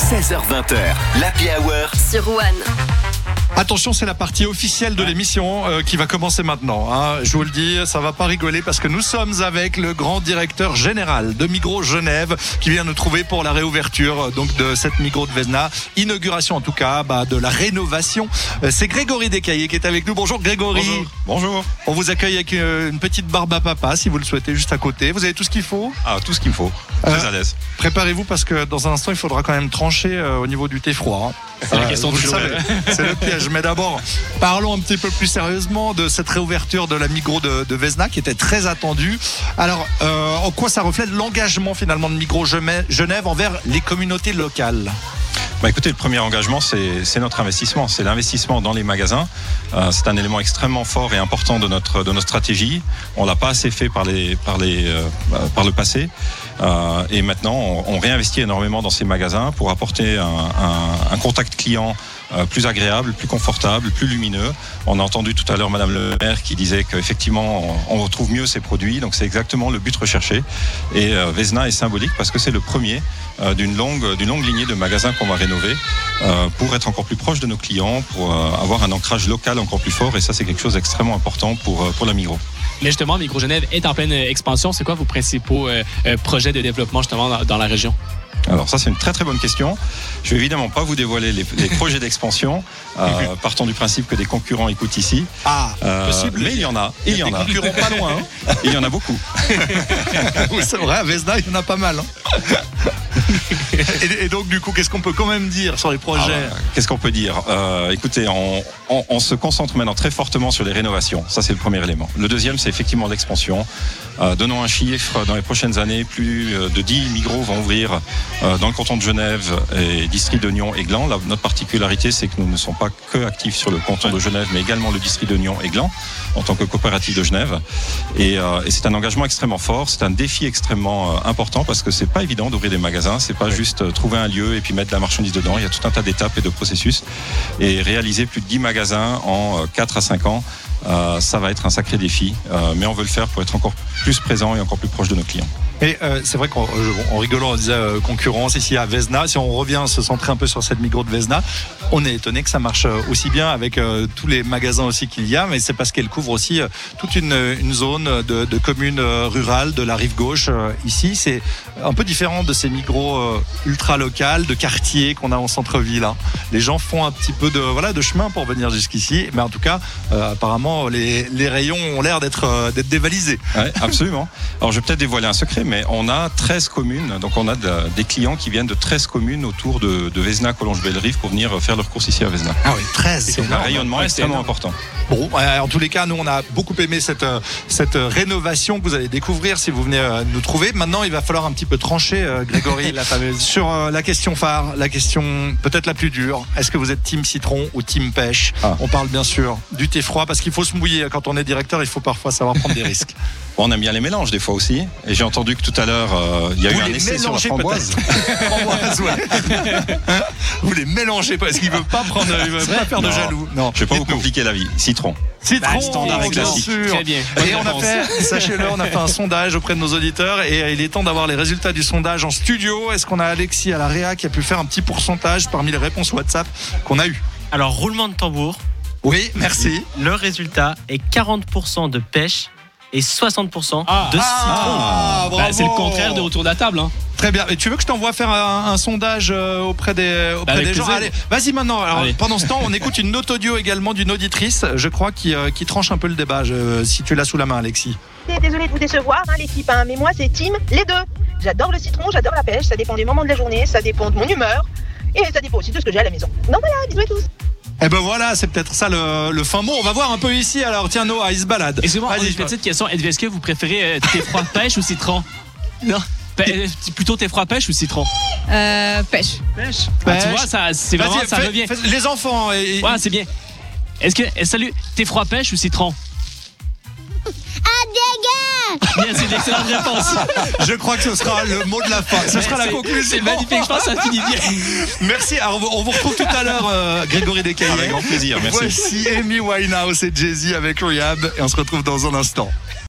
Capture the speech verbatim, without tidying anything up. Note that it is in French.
seize heures vingt, l'Happy Hour sur One. Attention, c'est la partie officielle de l'émission euh, qui va commencer maintenant. Hein. Je vous le dis, ça va pas rigoler parce que nous sommes avec le grand directeur général de Migros Genève qui vient nous trouver pour la réouverture donc de cette Migros de Vézena. Inauguration en tout cas bah, de la rénovation. Euh, c'est Grégory Descaillés qui est avec nous. Bonjour Grégory. Bonjour. Bonjour. On vous accueille avec euh, une petite barbe à papa si vous le souhaitez juste à côté. Vous avez tout ce qu'il faut ? Ah, tout ce qu'il me faut. Très Euh, à l'aise. Préparez-vous parce que dans un instant il faudra quand même trancher euh, au niveau du thé froid. Hein. C'est la question vous du le jour. savez, c'est le piège. Mais d'abord, parlons un petit peu plus sérieusement de cette réouverture de la Migros de, de Vézena qui était très attendue. Alors, euh, en quoi ça reflète l'engagement finalement de Migros Genève envers les communautés locales ? Bah écoutez, le premier engagement, c'est, c'est notre investissement. C'est l'investissement dans les magasins. Euh, c'est un élément extrêmement fort et important de notre, de notre stratégie. On l'a pas assez fait par, les, par, les, euh, par le passé. Euh, et maintenant, on, on réinvestit énormément dans ces magasins pour apporter un, un, un contact client euh, plus agréable, plus confortable, plus lumineux. On a entendu tout à l'heure Madame le maire qui disait qu'effectivement, on, on retrouve mieux ces produits. Donc c'est exactement le but recherché. Et euh, Vézena est symbolique parce que c'est le premier euh, d'une longue, d'une longue lignée de magasins qu'on va rénover euh, pour être encore plus proche de nos clients, pour euh, avoir un ancrage local encore plus fort. Et ça, c'est quelque chose d'extrêmement important pour, euh, pour la Migros. Mais justement, Migros Genève est en pleine expansion. C'est quoi vos principaux euh, euh, projets de développement justement dans, dans la région? Alors ça, c'est une très très bonne question. Je vais évidemment pas vous dévoiler les, les projets d'expansion, euh, partant du principe que des concurrents écoutent ici. Ah, Euh, possible. mais il y en a, il y en a. Des concurrents pas loin. Hein. Il y en a beaucoup. Oui, c'est vrai, à Vézena, il y en a pas mal. Hein. et, et donc, du coup, qu'est-ce qu'on peut quand même dire sur les projets? Ah bah, qu'est-ce qu'on peut dire euh, Écoutez, on, on, on se concentre maintenant très fortement sur les rénovations. Ça, c'est le premier élément. Le deuxième, c'est effectivement l'expansion. Euh, donnons un chiffre, dans les prochaines années, plus de dix Migros vont ouvrir euh, dans le canton de Genève et district de Nyon et Gland. La, notre particularité, c'est que nous ne sommes pas que actifs sur le canton de Genève, mais également le district de Nyon et Gland, en tant que coopérative de Genève. Et, euh, et c'est un engagement extrêmement fort, c'est un défi extrêmement euh, important parce que c'est pas évident d'ouvrir des magasins, c'est pas juste euh, trouver un lieu et puis mettre de la marchandise dedans. Il y a tout un tas d'étapes et de processus. Et réaliser plus de dix magasins en euh, quatre à cinq ans, euh, ça va être un sacré défi. Euh, mais on veut le faire pour être encore plus présent et encore plus proche de nos clients. Et euh, c'est vrai qu'en en rigolant, on disait euh, concurrence ici à Vézena. Si on revient se centrer un peu sur cette Migros de Vézena, on est étonné que ça marche aussi bien avec euh, tous les magasins aussi qu'il y a, mais c'est parce qu'elle couvre aussi euh, toute une, une zone de, de communes euh, rurales de la rive gauche. Euh, ici, c'est un peu différent de ces Migros euh, ultra locales, de quartiers qu'on a en centre-ville. Hein. Les gens font un petit peu de voilà de chemin pour venir jusqu'ici, mais en tout cas, euh, apparemment, les, les rayons ont l'air d'être euh, d'être dévalisés. Ouais, absolument. Alors, je vais peut-être dévoiler un secret, mais on a treize communes, donc on a de, des clients qui viennent de treize communes autour de, de Vézena, Collonges-Bellerive pour venir faire leurs courses ici à Vézena. Ah oui, treize, c'est Donc un énorme. rayonnement Ouais, extrêmement c'est important. Bon, euh, en tous les cas, nous, on a beaucoup aimé cette, euh, cette euh, rénovation que vous allez découvrir si vous venez euh, nous trouver. Maintenant, il va falloir un petit peu trancher, euh, Grégory, La fameuse. sur euh, la question phare, la question peut-être la plus dure. Est-ce que vous êtes team citron ou team pêche? Ah. On parle bien sûr du thé froid parce qu'il faut se mouiller. Quand on est directeur, il faut parfois savoir prendre des risques. Bon, on aime bien les mélanges des fois aussi. Et j'ai entendu que tout à l'heure, euh, il y a Vous eu un les essai sur la mélangez framboise. Framboise, ouais. Hein? Vous les mélangez parce qu'il veut pas prendre, il veut pas faire de Non. jaloux. Non. Je vais pas vous Dites-nous. compliquer la vie. Citron. Citron, Bah, standard et bien classique. sûr. Très bien. Et on a fait, sachez-le, on a fait un sondage auprès de nos auditeurs et il est temps d'avoir les résultats du sondage en studio. Est-ce qu'on a Alexis à la Réa qui a pu faire un petit pourcentage parmi les réponses WhatsApp qu'on a eues? Alors, roulement de tambour, Oui, merci. le résultat est quarante pour cent de pêche et soixante pour cent Ah. de citron. Ah, Bah, bravo. c'est le contraire de autour de la table. Hein. Très bien. Et tu veux que je t'envoie faire un, un sondage euh, auprès des, auprès Avec des gens? plaisir. Allez, vas-y maintenant. Alors, Allez. pendant ce temps, on écoute une note audio également d'une auditrice, je crois, qui, euh, qui tranche un peu le débat. Je- si tu l'as sous la main, Alexis. Désolée de vous décevoir, hein, l'équipe, hein, mais moi c'est team les deux. J'adore le citron, j'adore la pêche, ça dépend des moments de la journée, ça dépend de mon humeur et ça dépend aussi de ce que j'ai à la maison. Donc voilà, bisous à tous. Eh ben voilà, c'est peut-être ça le, le fin mot. On va voir un peu ici. Alors tiens, Noah, il se balade. Excusez-moi, Vas-y, une petite question. Est-ce que vous préférez euh, thé froid pêche ou citron? Non. Pe- euh, plutôt thé froid pêche ou citron? Euh, pêche. Pêche. Pêche. tu vois, ça, c'est vraiment, Vas-y, ça fais- revient. fais- les enfants. et- et- Ouais, c'est bien. Est-ce que, eh, salut, thé froid pêche ou citron? Bien, c'est une excellente réponse. Je crois que ce sera le mot de la fin. Ce sera la C'est- conclusion. C'est magnifique, je pense que ça finit bien. Merci. Alors, on vous retrouve tout à l'heure, euh, Grégory Descaillés. Avec grand plaisir, merci. Voici Amy Winehouse et Jay-Z avec Rehab. Et on se retrouve dans un instant.